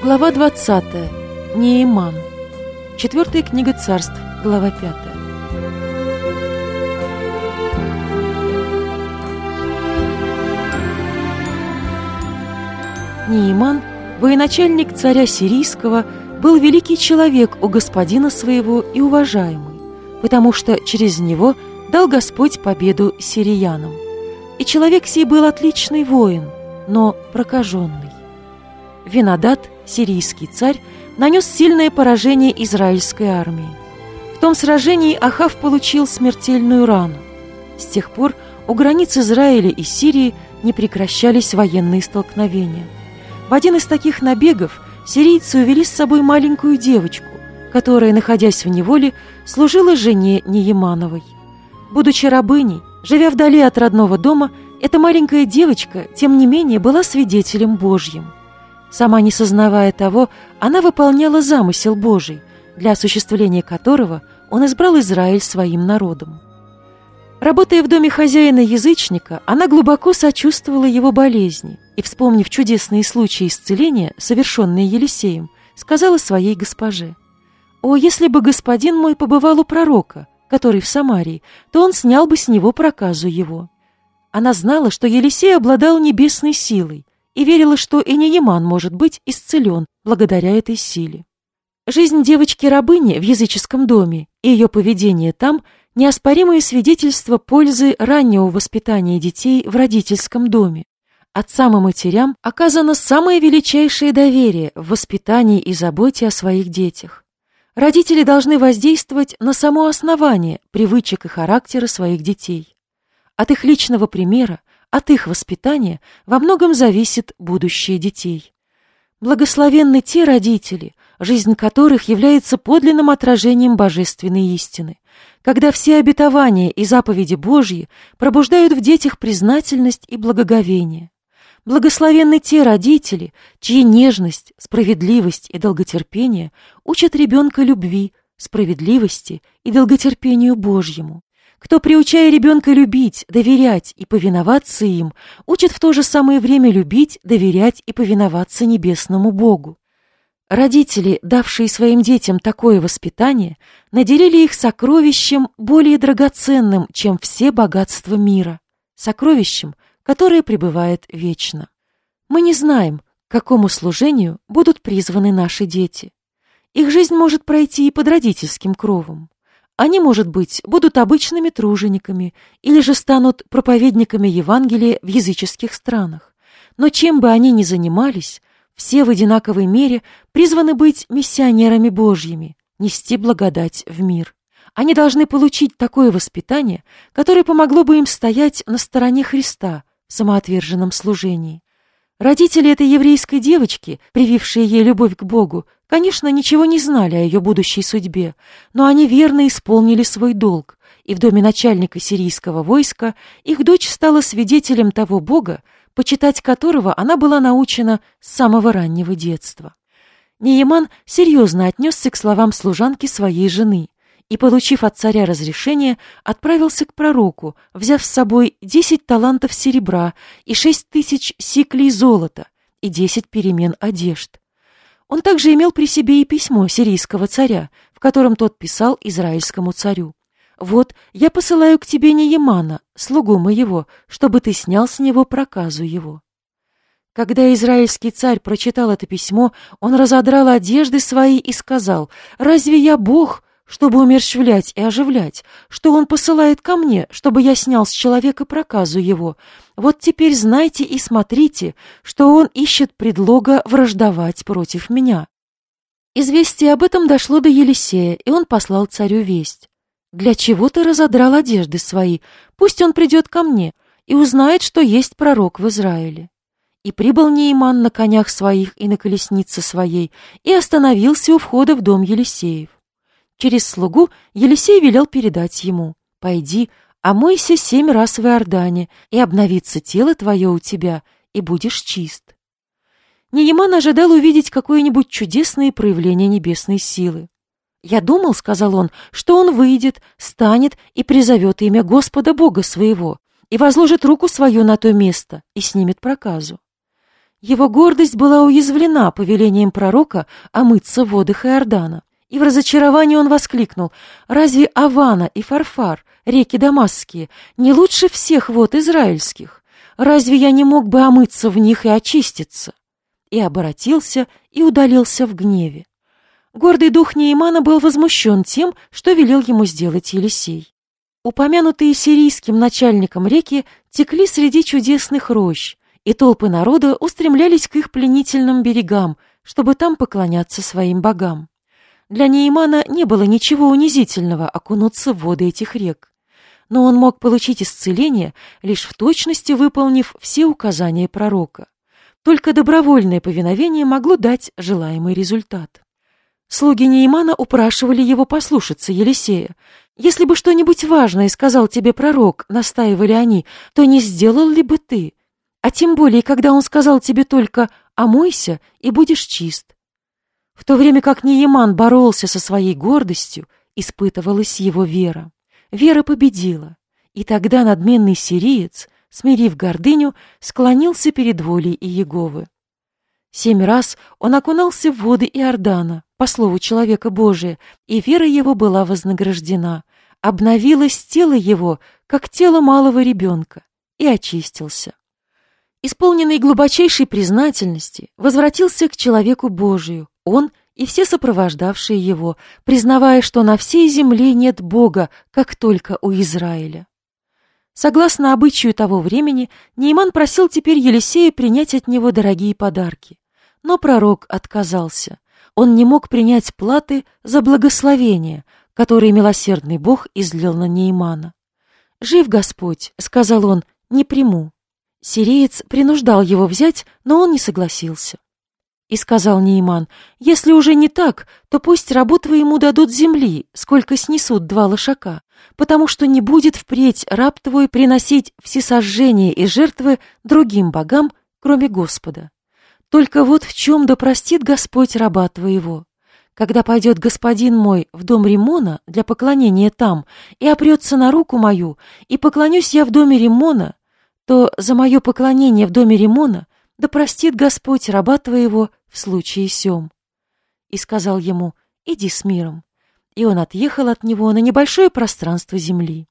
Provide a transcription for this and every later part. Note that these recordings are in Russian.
Глава 20. Нееман. 4 книга Царств, глава 5. Нееман, военачальник царя сирийского, был великий человек у господина своего и уважаемый, потому что через него дал Господь победу сириянам. И человек сей был отличный воин, но прокаженный. Винадад, сирийский царь, нанес сильное поражение израильской армии. В том сражении Ахав получил смертельную рану. С тех пор у границ Израиля и Сирии не прекращались военные столкновения. В один из таких набегов сирийцы увели с собой маленькую девочку, которая, находясь в неволе, служила жене Неемановой. Будучи рабыней, живя вдали от родного дома, эта маленькая девочка, тем не менее, была свидетелем Божьим. Сама не сознавая того, она выполняла замысел Божий, для осуществления которого он избрал Израиль своим народом. Работая в доме хозяина-язычника, она глубоко сочувствовала его болезни и, вспомнив чудесные случаи исцеления, совершенные Елисеем, сказала своей госпоже: «О, если бы господин мой побывал у пророка, который в Самарии, то он снял бы с него проказу его». Она знала, что Елисей обладал небесной силой, и верила, что и Нееман может быть исцелен благодаря этой силе. Жизнь девочки-рабыни в языческом доме и ее поведение там – неоспоримое свидетельство пользы раннего воспитания детей в родительском доме. Отцам и матерям оказано самое величайшее доверие в воспитании и заботе о своих детях. Родители должны воздействовать на само основание привычек и характера своих детей. От их личного примера, от их воспитания во многом зависит будущее детей. Благословенны те родители, жизнь которых является подлинным отражением божественной истины, когда все обетования и заповеди Божьи пробуждают в детях признательность и благоговение. Благословенны те родители, чьи нежность, справедливость и долготерпение учат ребенка любви, справедливости и долготерпению Божьему. Кто, приучая ребенка любить, доверять и повиноваться им, учит в то же самое время любить, доверять и повиноваться небесному Богу. Родители, давшие своим детям такое воспитание, наделили их сокровищем более драгоценным, чем все богатства мира, сокровищем, которое пребывает вечно. Мы не знаем, к какому служению будут призваны наши дети. Их жизнь может пройти и под родительским кровом. Они, может быть, будут обычными тружениками или же станут проповедниками Евангелия в языческих странах. Но чем бы они ни занимались, все в одинаковой мере призваны быть миссионерами Божьими, нести благодать в мир. Они должны получить такое воспитание, которое помогло бы им стоять на стороне Христа в самоотверженном служении. Родители этой еврейской девочки, привившие ей любовь к Богу, конечно, ничего не знали о ее будущей судьбе, но они верно исполнили свой долг, и в доме начальника сирийского войска их дочь стала свидетелем того Бога, почитать которого она была научена с самого раннего детства. Нееман серьезно отнесся к словам служанки своей жены и, получив от царя разрешение, отправился к пророку, взяв с собой 10 талантов серебра и 6000 сиклей золота и 10 перемен одежд. Он также имел при себе и письмо сирийского царя, в котором тот писал израильскому царю: «Вот, я посылаю к тебе Неемана, слугу моего, чтобы ты снял с него проказу его». Когда израильский царь прочитал это письмо, он разодрал одежды свои и сказал: «Разве я Бог, чтобы умерщвлять и оживлять, что он посылает ко мне, чтобы я снял с человека проказу его? Вот теперь знайте и смотрите, что он ищет предлога враждовать против меня». Известие об этом дошло до Елисея, и он послал царю весть: «Для чего ты разодрал одежды свои? Пусть он придет ко мне и узнает, что есть пророк в Израиле». И прибыл Нееман на конях своих и на колеснице своей, и остановился у входа в дом Елисеев. Через слугу Елисей велел передать ему: «Пойди, омойся 7 раз в Иордане, и обновится тело твое у тебя, и будешь чист». Нееман ожидал увидеть какое-нибудь чудесное проявление небесной силы. «Я думал, — сказал он, — что он выйдет, станет и призовет имя Господа Бога своего, и возложит руку свою на то место, и снимет проказу». Его гордость была уязвлена повелением пророка омыться в водах Иордана. И в разочаровании он воскликнул: «Разве Авана и Фарфар, реки Дамасские, не лучше всех вод израильских? Разве я не мог бы омыться в них и очиститься?» И оборотился и удалился в гневе. Гордый дух Неемана был возмущен тем, что велел ему сделать Елисей. Упомянутые сирийским начальником реки текли среди чудесных рощ, и толпы народа устремлялись к их пленительным берегам, чтобы там поклоняться своим богам. Для Неемана не было ничего унизительного окунуться в воды этих рек, но он мог получить исцеление, лишь в точности выполнив все указания пророка. Только добровольное повиновение могло дать желаемый результат. Слуги Неемана упрашивали его послушаться Елисея. «Если бы что-нибудь важное сказал тебе пророк, — настаивали они, — то не сделал ли бы ты? А тем более, когда он сказал тебе только: омойся и будешь чист». В то время как Нееман боролся со своей гордостью, испытывалась его вера. Вера победила, и тогда надменный сириец, смирив гордыню, склонился перед волей Иеговы. 7 раз он окунался в воды Иордана, по слову человека Божия, и вера его была вознаграждена. Обновилось тело его, как тело малого ребенка, и очистился. Исполненный глубочайшей признательности, возвратился к человеку Божию, он и все сопровождавшие его, признавая, что на всей земле нет Бога, как только у Израиля. Согласно обычаю того времени, Нееман просил теперь Елисея принять от него дорогие подарки. Но пророк отказался. Он не мог принять платы за благословение, которое милосердный Бог излил на Неемана. «Жив Господь, — сказал он, — не приму». Сириец принуждал его взять, но он не согласился. И сказал Нееман: «Если уже не так, то пусть рабу твоему дадут земли, сколько снесут 2 лошака, потому что не будет впредь раб твой приносить всесожжения и жертвы другим богам, кроме Господа. Только вот в чем да простит Господь раба твоего. Когда пойдет господин мой в дом Риммона для поклонения там и опрется на руку мою, и поклонюсь я в доме Риммона, то за мое поклонение в доме Риммона да простит Господь раба твоего в случае сём». И сказал ему: «Иди с миром». И он отъехал от него на небольшое пространство земли.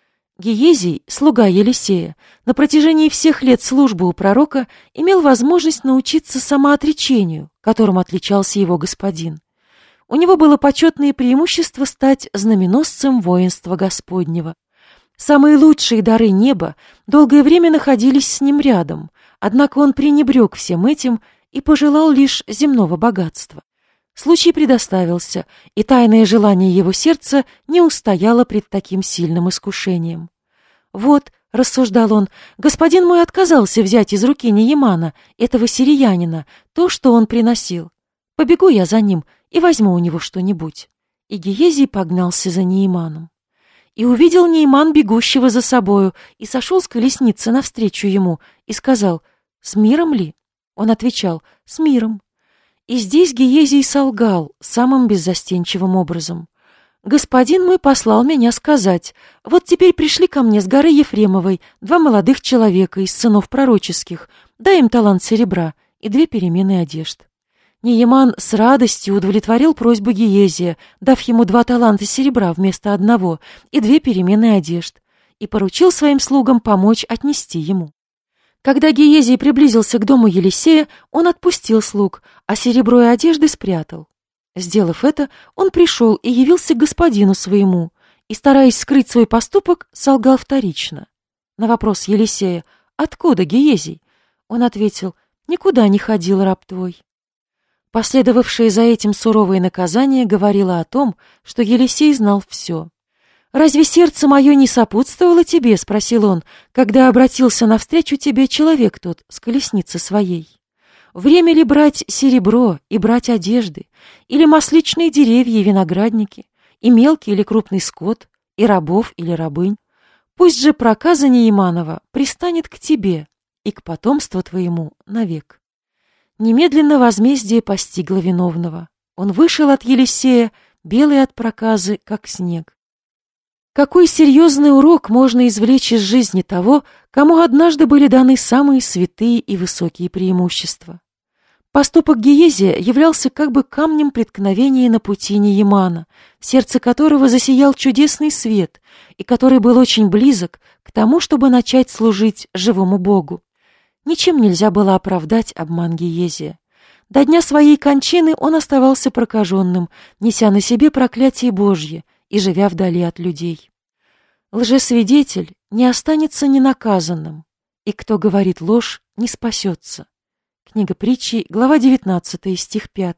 Гиезий, слуга Елисея, на протяжении всех лет службы у пророка имел возможность научиться самоотречению, которым отличался его господин. У него было почетное преимущество стать знаменосцем воинства Господнего. Самые лучшие дары неба долгое время находились с ним рядом, однако он пренебрег всем этим и пожелал лишь земного богатства. Случай предоставился, и тайное желание его сердца не устояло пред таким сильным искушением. «Вот, — рассуждал он, — господин мой отказался взять из руки Неемана, этого сириянина, то, что он приносил. Побегу я за ним и возьму у него что-нибудь». И Гиезий погнался за Нееманом. И увидел Нееман бегущего за собою, и сошел с колесницы навстречу ему, и сказал: «С миром ли?» Он отвечал: «С миром». И здесь Гиезий солгал самым беззастенчивым образом. «Господин мой послал меня сказать: вот теперь пришли ко мне с горы Ефремовой 2 молодых человека из сынов пророческих, дай им талант серебра и 2 перемены одежд». Нееман с радостью удовлетворил просьбу Гиезия, дав ему 2 таланта серебра вместо 1 и 2 перемены одежд, и поручил своим слугам помочь отнести ему. Когда Гиезий приблизился к дому Елисея, он отпустил слуг, а серебро и одежды спрятал. Сделав это, он пришел и явился к господину своему, и, стараясь скрыть свой поступок, солгал вторично. На вопрос Елисея: «Откуда, Гиезий?» Он ответил: «Никуда не ходил раб твой». Последовавшее за этим суровое наказание говорило о том, что Елисей знал все. «Разве сердце мое не сопутствовало тебе, — спросил он, — когда обратился навстречу тебе человек тот с колесницы своей? Время ли брать серебро и брать одежды, или масличные деревья и виноградники, и мелкий или крупный скот, и рабов или рабынь? Пусть же проказа Нееманова пристанет к тебе и к потомству твоему навек». Немедленно возмездие постигло виновного. Он вышел от Елисея, белый от проказы, как снег. Какой серьезный урок можно извлечь из жизни того, кому однажды были даны самые святые и высокие преимущества? Поступок Гиезия являлся как бы камнем преткновения на пути Неемана, в сердце которого засиял чудесный свет и который был очень близок к тому, чтобы начать служить живому Богу. Ничем нельзя было оправдать обман Гиезия. До дня своей кончины он оставался прокаженным, неся на себе проклятие Божье и живя вдали от людей. Лжесвидетель не останется ненаказанным, и кто говорит ложь, не спасется. Книга Притчи, глава 19, стих 5.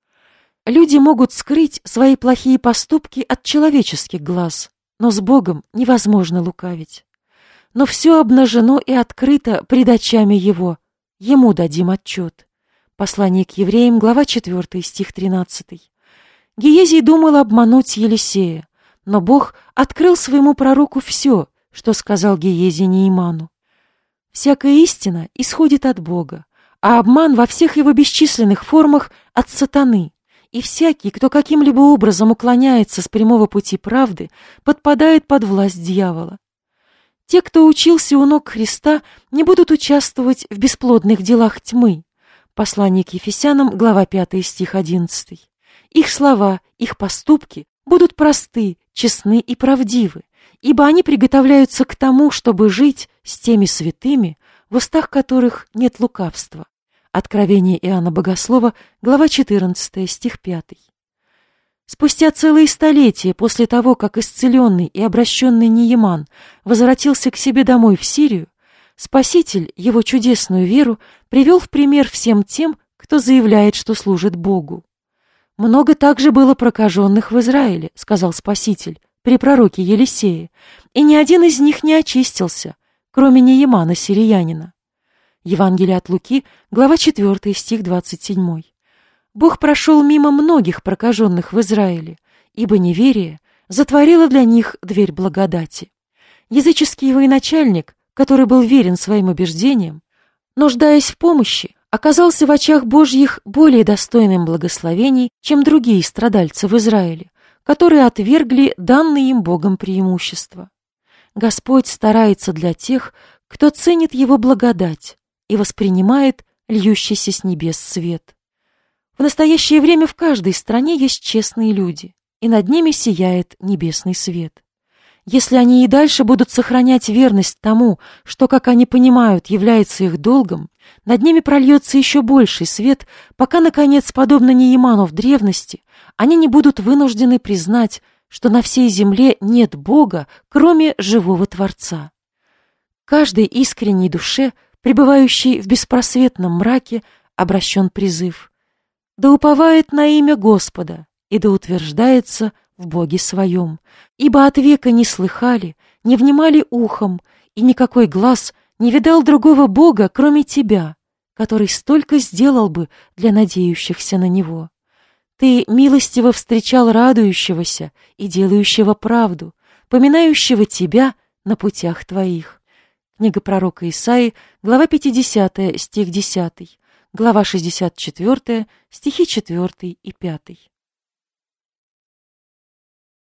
Люди могут скрыть свои плохие поступки от человеческих глаз, но с Богом невозможно лукавить. Но все обнажено и открыто пред очами Его, Ему дадим отчет. Послание к евреям, глава 4, стих 13. Гиезий думал обмануть Елисея, но Бог открыл своему пророку все, что сказал Гиезий Нееману. Всякая истина исходит от Бога, а обман во всех его бесчисленных формах от сатаны, и всякий, кто каким-либо образом уклоняется с прямого пути правды, подпадает под власть дьявола. Те, кто учился у ног Христа, не будут участвовать в бесплодных делах тьмы. Послание к Ефесянам, глава 5, стих 11. Их слова, их поступки будут просты, честны и правдивы, ибо они приготовляются к тому, чтобы жить с теми святыми, в устах которых нет лукавства. Откровение Иоанна Богослова, глава 14, стих 5. Спустя целые столетия после того, как исцеленный и обращенный Нееман возвратился к себе домой в Сирию, Спаситель его чудесную веру привел в пример всем тем, кто заявляет, что служит Богу. «Много также было прокаженных в Израиле, — сказал Спаситель, — при пророке Елисее, и ни один из них не очистился, кроме Неемана сириянина». Евангелие от Луки, глава 4, стих 27. Бог прошел мимо многих прокаженных в Израиле, ибо неверие затворило для них дверь благодати. Языческий военачальник, который был верен своим убеждениям, нуждаясь в помощи, оказался в очах Божьих более достойным благословений, чем другие страдальцы в Израиле, которые отвергли данные им Богом преимущества. Господь старается для тех, кто ценит Его благодать и воспринимает льющийся с небес свет. В настоящее время в каждой стране есть честные люди, и над ними сияет небесный свет. Если они и дальше будут сохранять верность тому, что, как они понимают, является их долгом, над ними прольется еще больший свет, пока, наконец, подобно Нееману в древности, они не будут вынуждены признать, что на всей земле нет Бога, кроме живого Творца. Каждой искренней душе, пребывающей в беспросветном мраке, обращен призыв: «Да уповает на имя Господа, и да утверждается в Боге своем, ибо от века не слыхали, не внимали ухом, и никакой глаз не видал другого Бога, кроме Тебя, который столько сделал бы для надеющихся на Него. Ты милостиво встречал радующегося и делающего правду, поминающего Тебя на путях Твоих». Книга пророка Исаии, глава 50, стих 10, глава 64, стихи 4 и 5.